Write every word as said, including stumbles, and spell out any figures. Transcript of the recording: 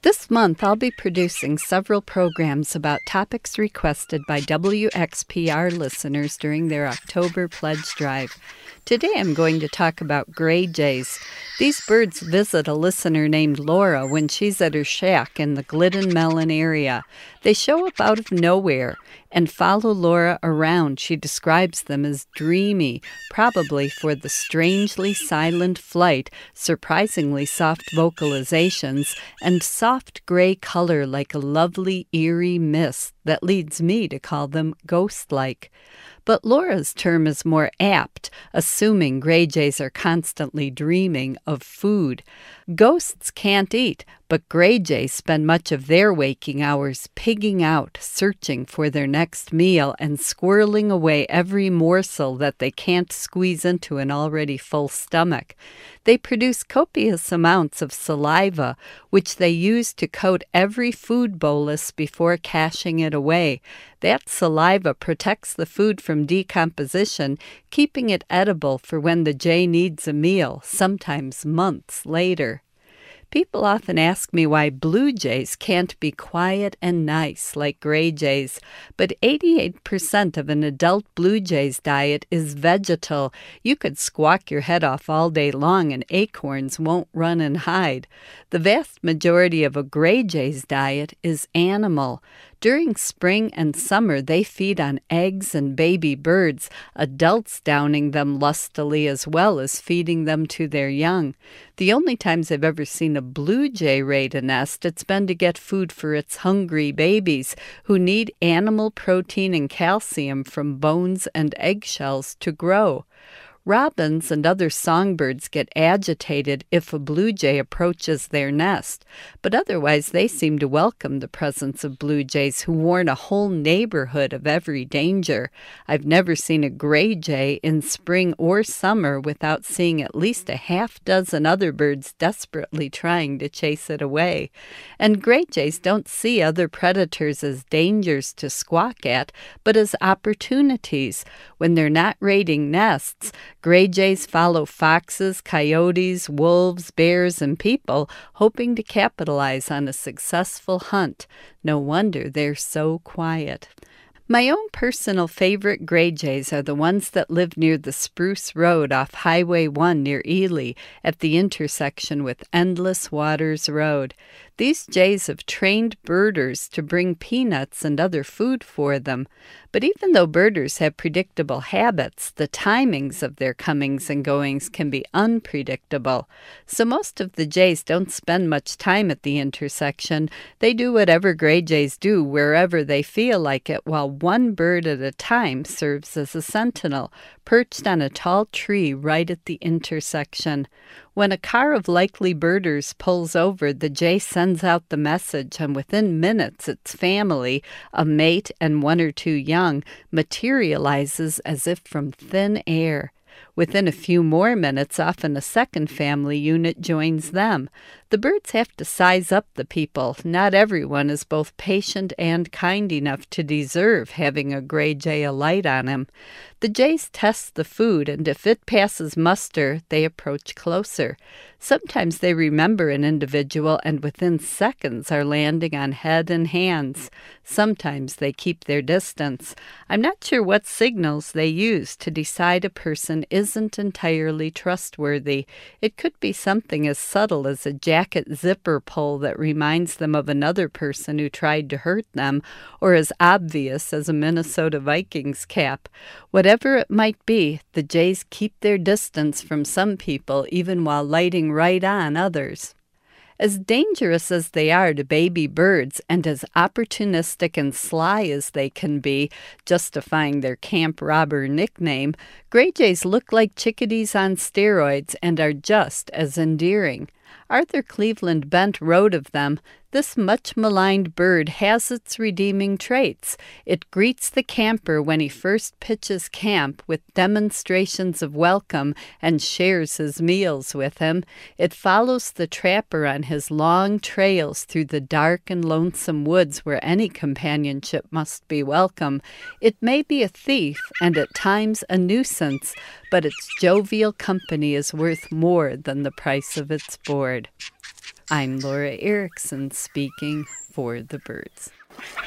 This month, I'll be producing several programs about topics requested by W X P R listeners during their October pledge drive. Today, I'm going to talk about gray jays. These birds visit a listener named Laura when she's at her shack in the Glidden Melon area. They show up out of nowhere and follow Laura around. She describes them as dreamy, probably for the strangely silent flight, surprisingly soft vocalizations, and soft gray color like a lovely, eerie mist that leads me to call them ghost-like. But Laura's term is more apt, assuming gray jays are constantly dreaming of food. Ghosts can't eat, but gray jays spend much of their waking hours pigging out, searching for their next meal, and squirreling away every morsel that they can't squeeze into an already full stomach. They produce copious amounts of saliva, which they use to coat every food bolus before caching it away. That saliva protects the food from decomposition, keeping it edible for when the jay needs a meal, sometimes months later. People often ask me why blue jays can't be quiet and nice like gray jays, but eighty-eight percent of an adult blue jay's diet is vegetal. You could squawk your head off all day long and acorns won't run and hide. The vast majority of a gray jay's diet is animal. During spring and summer, they feed on eggs and baby birds, adults downing them lustily as well as feeding them to their young. The only times I've ever seen a blue jay raid a nest, it's been to get food for its hungry babies, who need animal protein and calcium from bones and eggshells to grow. Robins and other songbirds get agitated if a blue jay approaches their nest, but otherwise they seem to welcome the presence of blue jays who warn a whole neighborhood of every danger. I've never seen a gray jay in spring or summer without seeing at least a half dozen other birds desperately trying to chase it away. And gray jays don't see other predators as dangers to squawk at, but as opportunities. When they're not raiding nests, gray jays follow foxes, coyotes, wolves, bears, and people, hoping to capitalize on a successful hunt. No wonder they're so quiet. My own personal favorite gray jays are the ones that live near the Spruce Road off Highway one near Ely at the intersection with Endless Waters Road. These jays have trained birders to bring peanuts and other food for them. But even though birders have predictable habits, the timings of their comings and goings can be unpredictable. So most of the jays don't spend much time at the intersection. They do whatever gray jays do wherever they feel like it, while one bird at a time serves as a sentinel, perched on a tall tree right at the intersection. When a car of likely birders pulls over, the jay sends out the message, and within minutes its family, a mate and one or two young, materializes as if from thin air. Within a few more minutes, often a second family unit joins them. The birds have to size up the people. Not everyone is both patient and kind enough to deserve having a gray jay alight on him. The jays test the food, and if it passes muster, they approach closer. Sometimes they remember an individual and within seconds are landing on head and hands. Sometimes they keep their distance. I'm not sure what signals they use to decide a person isn't entirely trustworthy. It could be something as subtle as a jacket zipper pull that reminds them of another person who tried to hurt them, or as obvious as a Minnesota Vikings cap. Whatever it might be, the jays keep their distance from some people even while lighting right on others. As dangerous as they are to baby birds and as opportunistic and sly as they can be, justifying their camp robber nickname, gray jays look like chickadees on steroids and are just as endearing. Arthur Cleveland Bent wrote of them, "This much-maligned bird has its redeeming traits. It greets the camper when he first pitches camp with demonstrations of welcome and shares his meals with him. It follows the trapper on his long trails through the dark and lonesome woods where any companionship must be welcome. It may be a thief and at times a nuisance, but its jovial company is worth more than the price of its board." I'm Laura Erickson speaking for the birds.